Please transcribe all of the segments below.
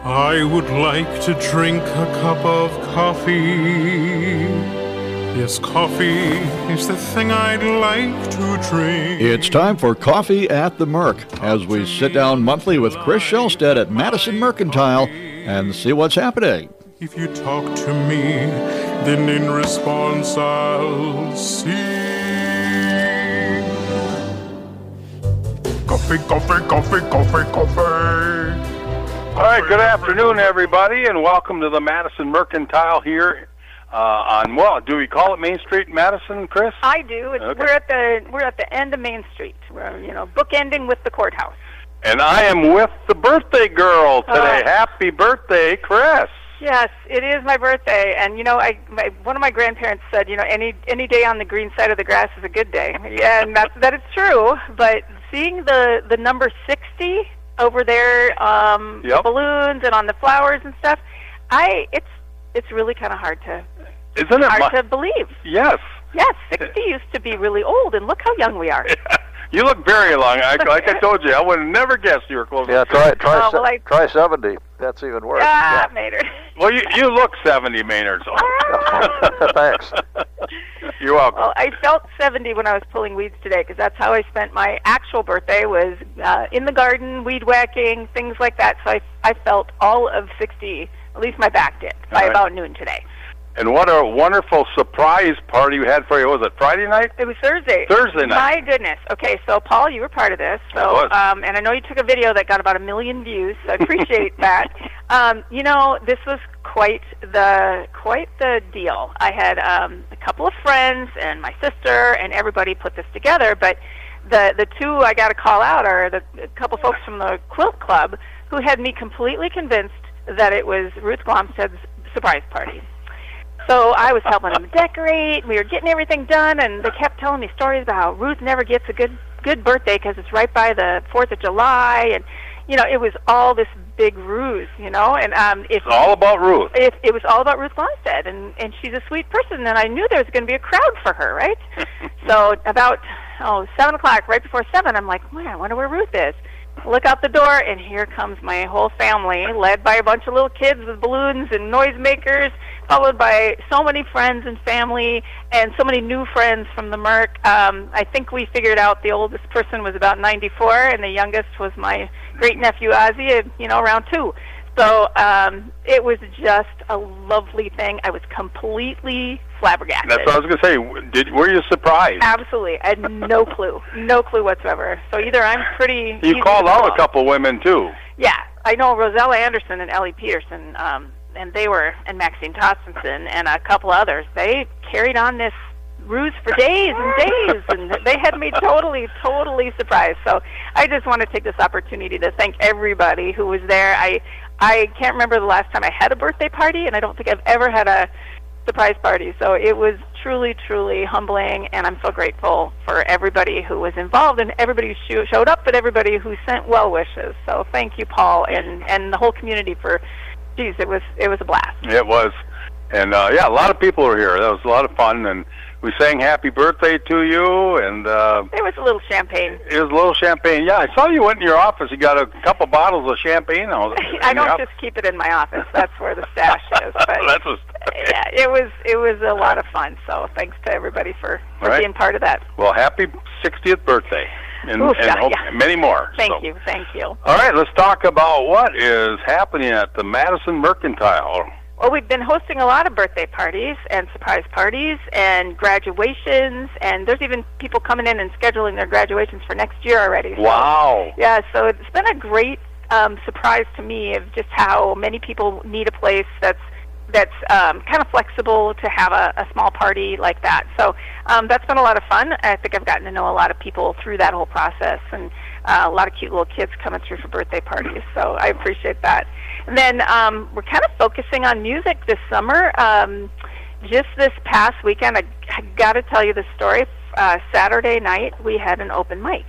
I would like to drink a cup of coffee. Yes, coffee is the thing I'd like to drink. It's time for Coffee at the Merc, as we sit down monthly with Chris Shelstead at Madison Mercantile and see what's happening. If you talk to me, then in response I'll see. Coffee, coffee, coffee, coffee, coffee. All right, good afternoon, everybody, and welcome to the Madison Mercantile here on, well, do we call it Main Street, Madison, Chris? I do. Okay. We're at the end of Main Street. We're, bookending with the courthouse. And I am with the birthday girl today. Happy birthday, Chris. Yes, it is my birthday, and one of my grandparents said, any day on the green side of the grass is a good day. Yeah, and that is true. But seeing the number 60 over there, Yep. balloons and on the flowers and stuff, it's really kind of hard to to believe. Yes. Yes, 60 used to be really old, and look how young we are. You look very young. Like I told you, I would have never guessed you were close. Yeah, try 70. That's even worse. Yeah, Maynard. Well, you look 70, Maynard. So. Thanks. You're welcome. Well, I felt 70 when I was pulling weeds today, because that's how I spent my actual birthday, was in the garden, weed whacking, things like that. So I felt all of 60, at least my back did, by about noon today. And what a wonderful surprise party you had for you. Was it Friday night? It was Thursday. Thursday night. My goodness. Okay, so Paul, you were part of this. So, I was. And I know you took a video that got about 1 million views. So I appreciate that. This was quite the deal. I had a couple of friends and my sister and everybody put this together. But the two I got to call out are the couple folks from the Quilt Club who had me completely convinced that it was Ruth Glomsted's surprise party. So I was helping them decorate. We were getting everything done, and they kept telling me stories about how Ruth never gets a good birthday because it's right by the 4th of July, and it was all this big ruse, and it's all about Ruth. It was all about Ruth Glomsted, and she's a sweet person, and I knew there was going to be a crowd for her, right? So about 7 o'clock, right before 7, I'm like, man, I wonder where Ruth is. Look out the door, and here comes my whole family, led by a bunch of little kids with balloons and noisemakers, followed by so many friends and family, and so many new friends from the Merc. I think we figured out the oldest person was about 94, and the youngest was my great-nephew Ozzy, around 2. So it was just a lovely thing. I was completely flabbergasted. That's what I was going to say. Were you surprised? Absolutely. I had no clue whatsoever. So either I'm pretty... You called out a couple women, too. Yeah. I know Rosella Anderson and Ellie Peterson, and Maxine Tossenson and a couple others. They carried on this ruse for days and days, and they had me totally surprised. So I just want to take this opportunity to thank everybody who was there. I can't remember the last time I had a birthday party, and I don't think I've ever had a surprise party. So it was truly humbling, and I'm so grateful for everybody who was involved and everybody who showed up and everybody who sent well wishes. So thank you, Paul, and the whole community for, geez, it was a blast. It was. And, a lot of people were here. That was a lot of fun, and we sang happy birthday to you, and... there was a little champagne. It was a little champagne. Yeah, I saw you went in your office. You got a couple bottles of champagne. I don't just keep it in my office. That's where the stash is. But that's a... Yeah, it was a lot of fun. So thanks to everybody for being part of that. Well, happy 60th birthday. And many more. Thank you. All right, let's talk about what is happening at the Madison Mercantile. Well, we've been hosting a lot of birthday parties and surprise parties and graduations, and there's even people coming in and scheduling their graduations for next year already. Wow. Yeah, so it's been a great surprise to me of just how many people need a place that's kind of flexible to have a small party like that. So that's been a lot of fun. I think I've gotten to know a lot of people through that whole process, and a lot of cute little kids coming through for birthday parties. So I appreciate that. And then we're kind of focusing on music this summer. Just this past weekend, I got to tell you the story. Saturday night, we had an open mic.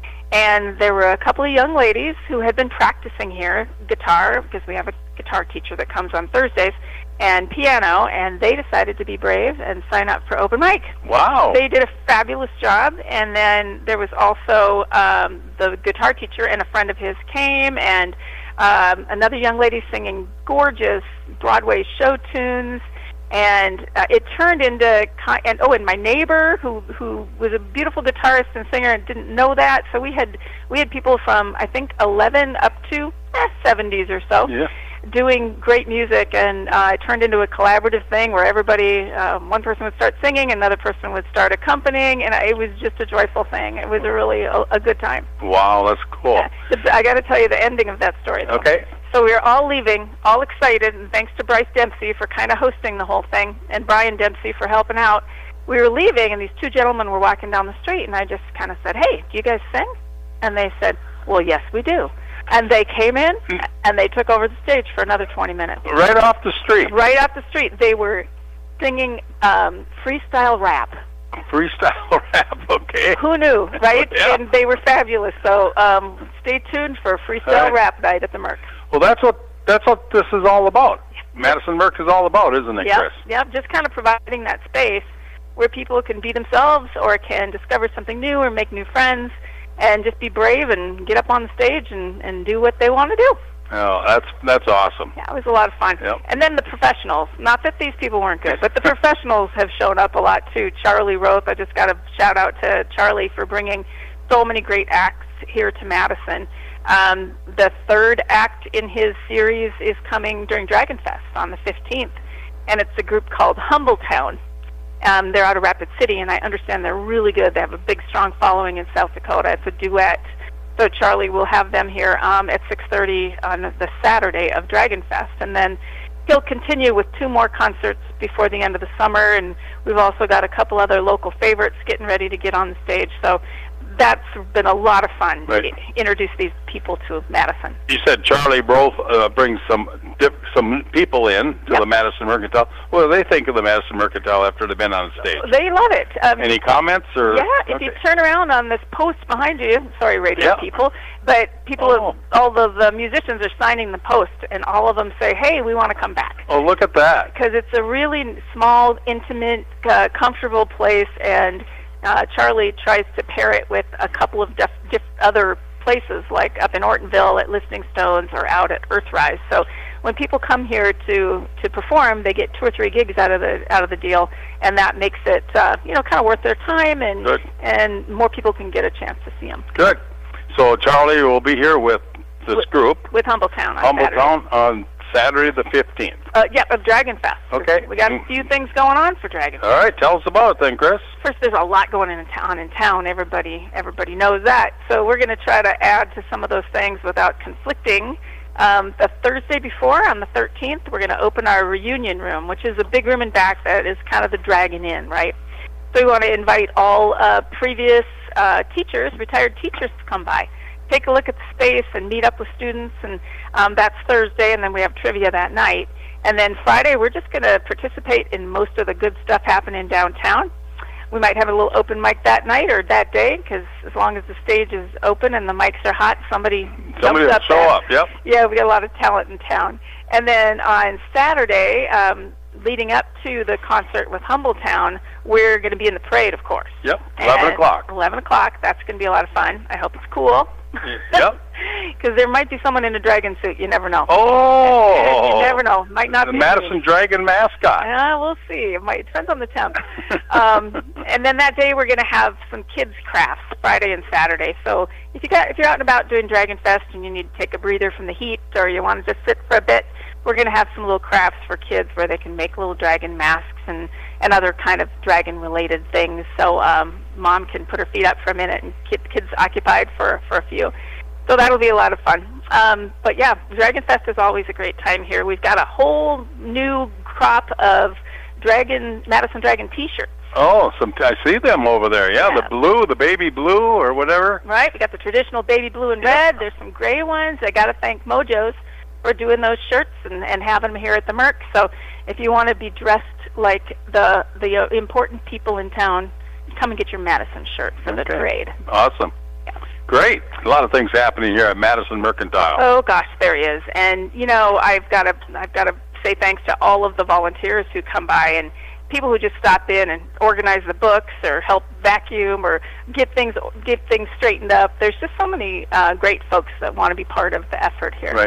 And there were a couple of young ladies who had been practicing here guitar, because we have a guitar teacher that comes on Thursdays, and piano, and they decided to be brave and sign up for open mic. Wow. They did a fabulous job, and then there was also the guitar teacher and a friend of his came, and another young lady singing gorgeous Broadway show tunes. And it turned into, and my neighbor who was a beautiful guitarist and singer and didn't know that. So we had people from, I think, 11 up to 70s or so, doing great music, and it turned into a collaborative thing where everybody, one person would start singing, another person would start accompanying, and it was just a joyful thing. It was a good time. Wow, that's cool. Yeah. I got to tell you the ending of that story, though. Okay. So we were all leaving, all excited, and thanks to Bryce Dempsey for kind of hosting the whole thing, and Brian Dempsey for helping out. We were leaving, and these two gentlemen were walking down the street, and I just kind of said, "Hey, do you guys sing?" And they said, "Well, yes, we do." And they came in, and they took over the stage for another 20 minutes. Right off the street? Right off the street. They were singing freestyle rap. Freestyle rap, okay. Who knew, right? Yeah. And they were fabulous. So stay tuned for freestyle rap night at the Merc. Well, that's what this is all about. Madison Merc is all about, isn't it, Chris? Yep, just kind of providing that space where people can be themselves or can discover something new or make new friends and just be brave and get up on the stage and do what they want to do. Oh, that's awesome. Yeah, it was a lot of fun. Yep. And then the professionals, not that these people weren't good, but the professionals have shown up a lot too. Charlie Roth, I just got to shout out to Charlie for bringing so many great acts here to Madison. The third act in his series is coming during Dragon Fest on the 15th, and it's a group called Humbletown. They're out of Rapid City, and I understand they're really good. They have a big, strong following in South Dakota. It's a duet. So Charlie will have them here at 6:30 on the Saturday of Dragon Fest, and then he'll continue with 2 more concerts before the end of the summer, and we've also got a couple other local favorites getting ready to get on the stage. So that's been a lot of fun to introduce these people to Madison. You said Charlie Roth brings some people in to the Madison Mercantile. What do they think of the Madison Mercantile after they've been on stage? They love it. Any comments? Or if you turn around on this post behind you, sorry, radio people, but people, all the musicians are signing the post, and all of them say, "Hey, we want to come back." Oh, look at that! Because it's a really small, intimate, comfortable place, and Charlie tries to pair it with a couple of other places, like up in Ortonville at Listening Stones or out at Earthrise. So when people come here to perform, they get 2 or 3 gigs out of the deal, and that makes it kind of worth their time, and more people can get a chance to see them. Good. So Charlie will be here with this group with Humbletown on Saturday the 15th. Of Dragon Fest. Okay. We got a few things going on for Dragon Fest. All right, tell us about it then, Chris. First, there's a lot going on in town. Everybody knows that. So we're going to try to add to some of those things without conflicting. The Thursday before, on the 13th, we're going to open our reunion room, which is a big room in back that is kind of the Dragon Inn, right? So we want to invite all previous teachers, retired teachers, to come by. Take a look at the space and meet up with students, and that's Thursday, and then we have trivia that night. And then Friday, we're just going to participate in most of the good stuff happening downtown. We might have a little open mic that night or that day, because as long as the stage is open and the mics are hot, somebody will show up, yep. Yeah, we got a lot of talent in town. And then on Saturday, leading up to the concert with Humbletown, we're going to be in the parade, of course. Yep, 11 o'clock. 11 o'clock, that's going to be a lot of fun. I hope it's cool. Yep. Because there might be someone in a dragon suit. You never know. Oh! You never know. Might not the be Madison Dragon mascot. We'll see. It depends on the temp. And then that day we're going to have some kids' crafts, Friday and Saturday. So if you're out and about doing Dragon Fest and you need to take a breather from the heat, or you want to just sit for a bit, we're going to have some little crafts for kids where they can make little dragon masks and other kind of dragon-related things. So Mom can put her feet up for a minute and keep kids occupied for a few. So that'll be a lot of fun. But yeah, Dragon Fest is always a great time here. We've got a whole new crop of Madison Dragon T-shirts. Oh, I see them over there. Yeah, the baby blue or whatever. Right, we got the traditional baby blue and red. There's some gray ones. I got to thank Mojo's for doing those shirts and having them here at the Merc. So if you want to be dressed like the important people in town, come and get your Madison shirt for the parade. Awesome. Yeah. Great. A lot of things happening here at Madison Mercantile. Oh gosh, there is. And I've got to say thanks to all of the volunteers who come by and people who just stop in and organize the books or help vacuum or get things straightened up. There's just so many great folks that want to be part of the effort here. Right.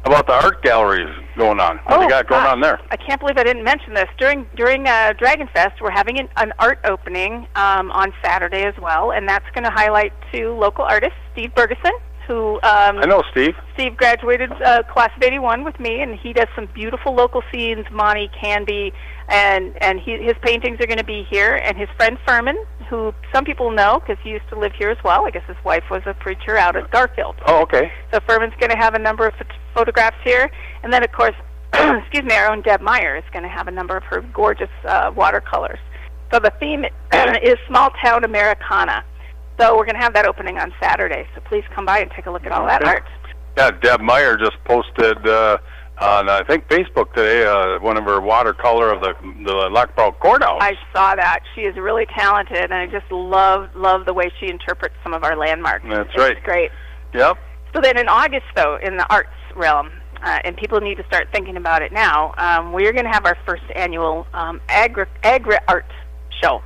about the art galleries going on? What do you got going on there? I can't believe I didn't mention this. During Dragon Fest, we're having an art opening on Saturday as well, and that's going to highlight 2 local artists, Steve Bergeson, who... I know Steve. Steve graduated class of 81 with me, and he does some beautiful local scenes, Monty, Canby, and his paintings are going to be here, and his friend Furman, who some people know because he used to live here as well. I guess his wife was a preacher out at Garfield. Oh, okay. So Furman's going to have a number of photographs here. And then, of course, excuse me, our own Deb Meyer is going to have a number of her gorgeous watercolors. So the theme is Small Town Americana. So we're going to have that opening on Saturday. So please come by and take a look at all that art. Yeah, Deb Meyer just posted on, I think, Facebook today, one of her watercolor of the Lockbrook Courthouse. I saw that. She is really talented, and I just love the way she interprets some of our landmarks. That's right. It's great. Yep. So then in August, though, in the arts realm, and people need to start thinking about it now, we're going to have our first annual agri-art show.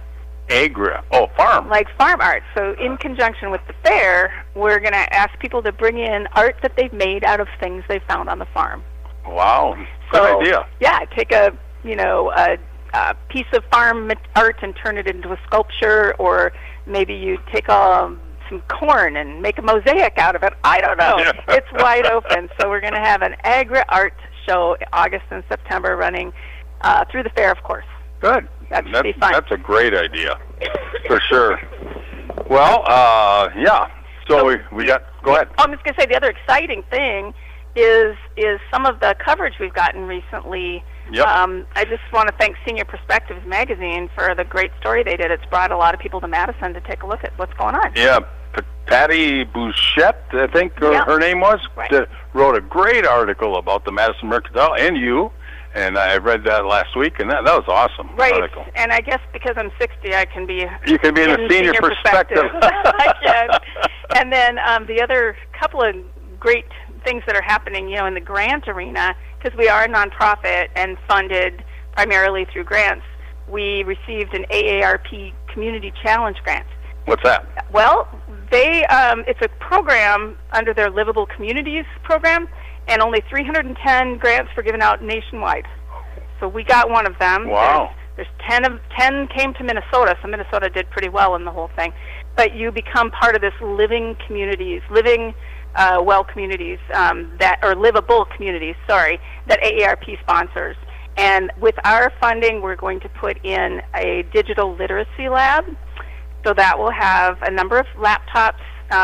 Farm. Like farm art. So in conjunction with the fair, we're going to ask people to bring in art that they've made out of things they found on the farm. Wow, good idea. Yeah, take a piece of farm art and turn it into a sculpture, or maybe you take some corn and make a mosaic out of it. I don't know. Yeah. It's wide open. So we're going to have an agri-art show August and September running through the fair, of course. Good. That should be fun. That's a great idea, for sure. Well, yeah. So we got. Go ahead. I'm just going to say the other exciting thing is some of the coverage we've gotten recently. Yep. I just want to thank Senior Perspectives magazine for the great story they did. It's brought a lot of people to Madison to take a look at what's going on. Yeah, Patty Bouchette, I think her name was, right. Wrote a great article about the Madison Mercantile and you. And I read that last week, and that was awesome. Right, article. And I guess because I'm 60, I can be... You can be in the Senior Perspective. I can. And then the other couple of great things that are happening, in the grant arena, because we are a nonprofit and funded primarily through grants, we received an AARP Community Challenge grant. What's that? Well, it's a program under their Livable Communities program, and only 310 grants were given out nationwide. So we got one of them. Wow. There's 10 came to Minnesota, so Minnesota did pretty well in the whole thing. But you become part of this living communities, well communities, or livable communities, that AARP sponsors. And with our funding, we're going to put in a digital literacy lab. So that will have a number of laptop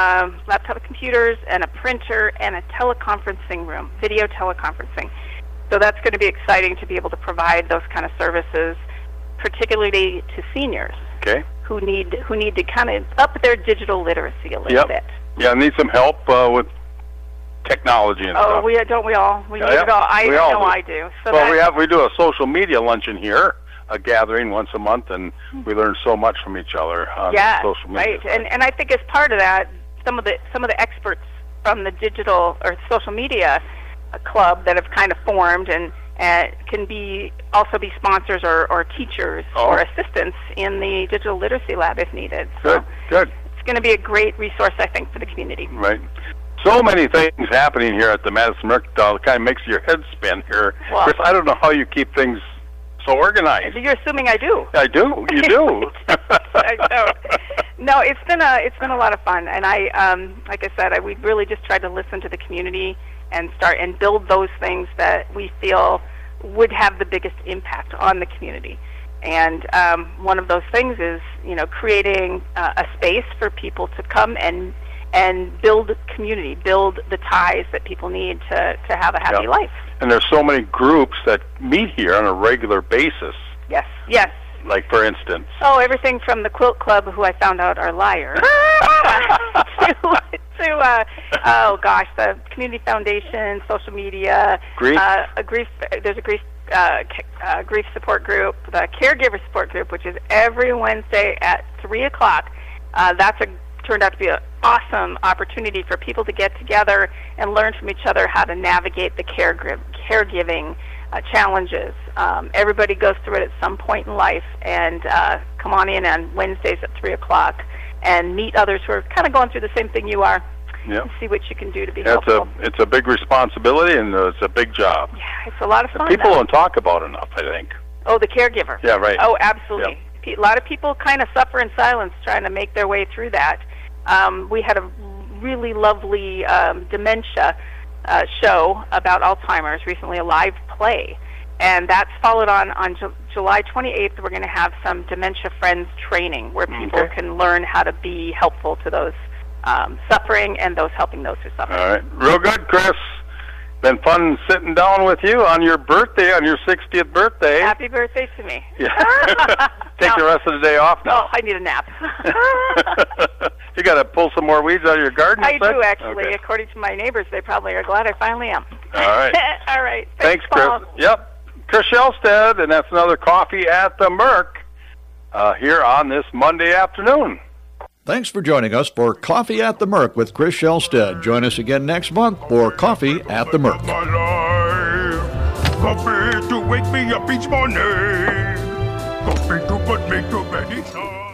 computers and a printer and a teleconferencing room, video teleconferencing. So that's going to be exciting to be able to provide those kind of services, particularly to seniors. Okay. Who need to kind of up their digital literacy a little bit. Yeah, need some help with technology and stuff. Oh, don't we all? We need it all. I know I do. So well, we do a social media luncheon here, a gathering once a month, and we learn so much from each other on social media. Right. And I think as part of that, some of the experts from the digital or social media club that have kind of formed and can also be sponsors or teachers or assistants in the digital literacy lab if needed. So Good. It's going to be a great resource, I think, for the community. Right. So many things happening here at the Madison Mercantile. It kind of makes your head spin here. Well, Chris, I don't know how you keep things so organized. You're assuming I do. I do. You do. I don't. No, it's been a lot of fun, and like I said, we really just tried to listen to the community and start and build those things that we feel would have the biggest impact on the community. And one of those things is, creating a space for people to come and build community, build the ties that people need to have a happy life. And there's so many groups that meet here on a regular basis. Yes. Like, for instance? Oh, everything from the Quilt Club, who I found out are liars, to the Community Foundation, social media, grief. There's a grief support group, the caregiver support group, which is every Wednesday at 3:00. Turned out to be an awesome opportunity for people to get together and learn from each other how to navigate the caregiving challenges. Everybody goes through it at some point in life, and come on in on Wednesdays at 3:00 and meet others who are kind of going through the same thing you are. Yep. and see what you can do to be helpful. It's a big responsibility, and it's a big job. Yeah, it's a lot of fun. People don't talk about enough, I think. Oh, the caregiver. Yeah, right. Oh, absolutely. Yep. A lot of people kind of suffer in silence trying to make their way through that. We had a really lovely dementia show about Alzheimer's recently, a live play. And that's followed on July 28th, we're going to have some Dementia Friends training where people can learn how to be helpful to those suffering and those helping those who suffer. All right. Real good, Chris. Been fun sitting down with you on your birthday, on your 60th birthday. Happy birthday to me. Yeah. Take the rest of the day off now. Oh, I need a nap. You got to pull some more weeds out of your garden? I do, actually. Okay. According to my neighbors, they probably are glad I finally am. All right. All right. Thanks, Chris. Paul. Yep. Chris Shelstead, and that's another Coffee at the Merc here on this Monday afternoon. Thanks for joining us for Coffee at the Merc with Chris Shelstead. Join us again next month for Coffee at the Merc. Coffee to wake me up each morning. Coffee to put me to bed each night.